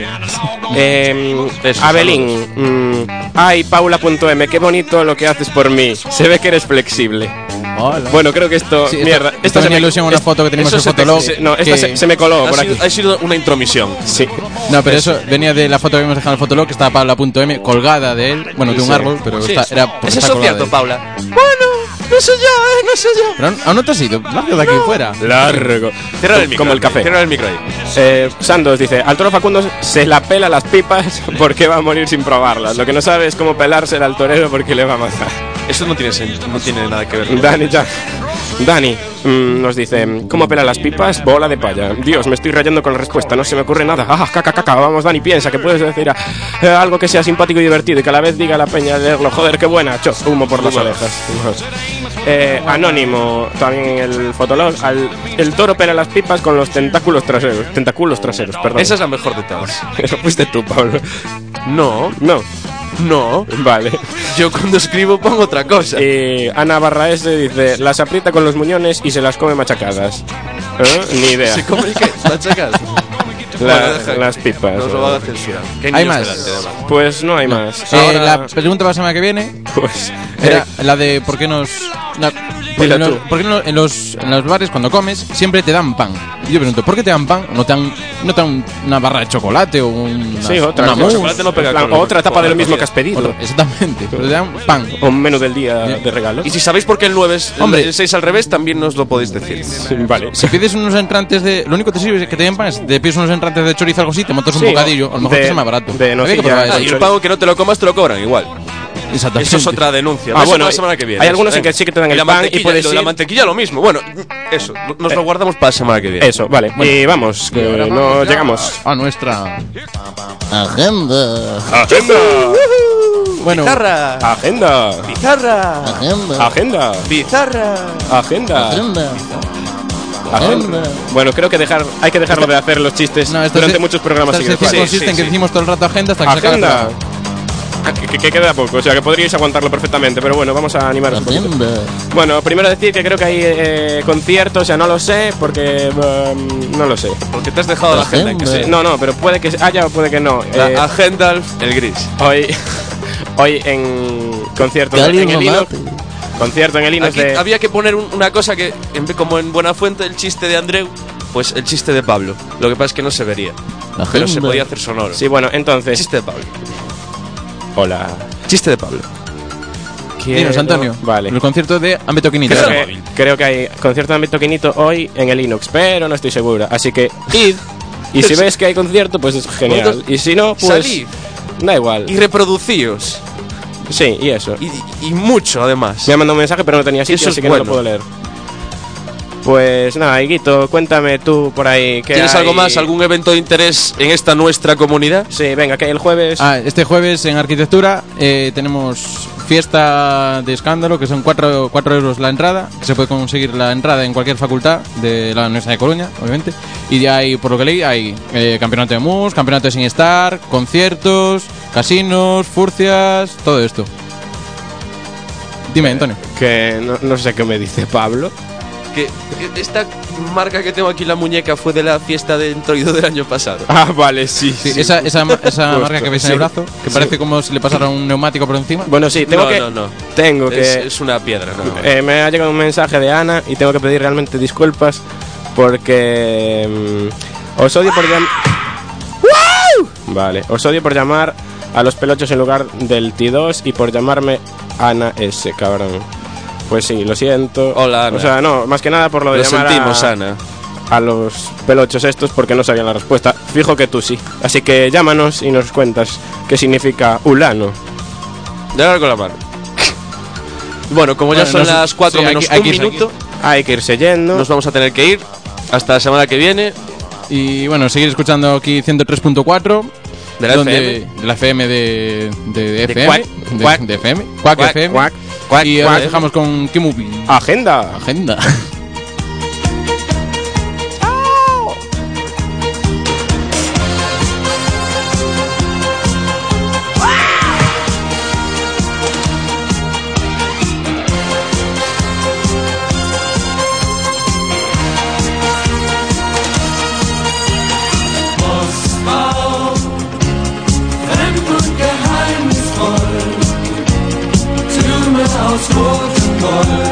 Abelín. Ay, Paula.m, qué bonito lo que haces por mí. Se ve que eres flexible. Hola. Bueno, creo que esto... Sí, mierda. Esto me ilusión una foto que teníamos en Fotolog. No, esta se me coló por aquí. Ha sido una intromisión. Sí. No, pero eso venía de la foto que hemos dejado en el Fotolog, que estaba Paula.m colgada de él. Bueno, de un árbol, pero Sí, era porque ¿Es está eso colgada cierto, de él. Paula? No soy yo, no soy yo. Pero aún no te has ido. Largo de aquí fuera. Largo. Cierra el micro. Como el café. Cierra el micro ahí. Santos dice, al toro Facundo se la pela las pipas porque va a morir sin probarlas. Lo que no sabe es cómo pelársela al torero porque le va a matar. Eso no tiene nada que ver. Dani nos dice, ¿cómo pela las pipas? Bola de paya. Dios, me estoy rayando con la respuesta, no se me ocurre nada. Caca. Vamos, Dani, piensa que puedes decir algo que sea simpático y divertido y que a la vez diga a la peña leerlo. Joder, qué buena. Chos, humo por las orejas. Anónimo, también en el Fotolog, el toro pela las pipas con los tentáculos traseros, perdón. Esa es la mejor de todas. Eso fuiste tú, Pablo. No. Vale. Yo cuando escribo pongo otra cosa. Ana Barra S dice, las aprieta con los muñones y se las come machacadas. Ni idea. ¿Se come el qué? ¿Machacadas? Las pipas. Nos lo van a censurar. ¿Hay más? Pues no hay más. Ahora... La pregunta para la semana que viene pues era la de por qué nos... ¿Por qué en los bares cuando comes siempre te dan pan? Y yo pregunto, ¿por qué te dan pan? ¿No te dan una barra de chocolate o otra? El chocolate no pega con otra etapa de lo mismo que has pedido. Exactamente, pero te dan pan. O un menú del día de regalo. Y si sabéis por qué el 9 es el 6 al revés, también nos lo podéis decir. Vale. Si pides unos entrantes de... Lo único que te sirve es que te den pan, es te pides unos entrantes de chorizo o algo así, te montas un bocadillo, a lo mejor te es más barato. Y el pago que no te lo comas te lo cobran igual. Exactamente. Eso es otra denuncia. Bueno, la semana que viene. Hay algunos en que sí que te dan el pan y puedes ir... La mantequilla lo mismo. Bueno, eso, nos lo guardamos para la semana que viene. Eso, vale. Y vamos, que no llegamos a nuestra agenda. Bueno, pizarra. Agenda. Pizarra. Agenda. Pizarra. Agenda. Bueno, creo que hay que dejarlo de hacer los chistes durante muchos programas seguidos. Consiste en que decimos todo el rato agenda hasta que se acabe. que queda poco, o sea que podríais aguantarlo perfectamente, pero bueno, vamos a animaros un poquito. Bueno, primero decir que creo que hay conciertos, o sea, no lo sé, porque no lo sé. Porque te has dejado la agenda en que sí. No, pero puede que haya o puede que no. La agenda, el gris. Hoy en concierto en el Inox. Concierto en el Inox de... Había que poner una cosa que, como en Buenafuente el chiste de Andreu, pues el chiste de Pablo. Lo que pasa es que no se vería, pero se podía hacer sonoro. Sí, bueno, entonces... Chiste de Pablo. Hola. Chiste de Pablo. Dinos, Antonio. Vale. El concierto de Ámbito Quinito. Creo que hay concierto de Ámbito Quinito hoy en el Inox, pero no estoy segura. Así que id. Y si ves que hay concierto, pues es genial. Y si no, pues... Salid. Da igual. Y reproducíos. Sí, y eso. Y mucho, además. Me ha mandado un mensaje, pero no tenía sitio, así que no lo puedo leer. Pues nada, Higuito, cuéntame tú por ahí. ¿Tienes algo más? ¿Algún evento de interés en esta nuestra comunidad? Sí, venga, que el jueves... Este jueves en Arquitectura tenemos fiesta de escándalo, que son 4 euros la entrada, que se puede conseguir la entrada en cualquier facultad de la Universidad de Coruña, obviamente. Y de ahí, por lo que leí, hay campeonato de mus, campeonato de SingStar, conciertos, casinos, furcias, todo esto. Dime, Antonio. Que no sé qué me dice Pablo. Que esta marca que tengo aquí en la muñeca fue de la fiesta de Entroido del año pasado. Ah, vale, sí. Esa marca que veis en el brazo, que parece como si le pasara un neumático por encima. Bueno, sí, tengo que... Es una piedra, me ha llegado un mensaje de Ana y tengo que pedir realmente disculpas porque os odio por llamar... Vale, os odio por llamar a los pelochos en lugar del T2 y por llamarme Ana S, cabrón. Pues sí, lo siento. Hola, Ana. O sea, no, más que nada por lo de llamar Ana. A los pelochos estos porque no sabían la respuesta. Fijo que tú sí. Así que llámanos y nos cuentas qué significa Ulano. De hablar con la mano. Bueno, como ya son las 4 menos un minuto, hay que irse yendo. Nos vamos a tener que ir hasta la semana que viene. Y bueno, seguir escuchando aquí 103.4 de la FM. De la FM de FM. De FM. Quack FM. Y ahora dejamos con ¿qué movie? Agenda. Aus Rot und Gold.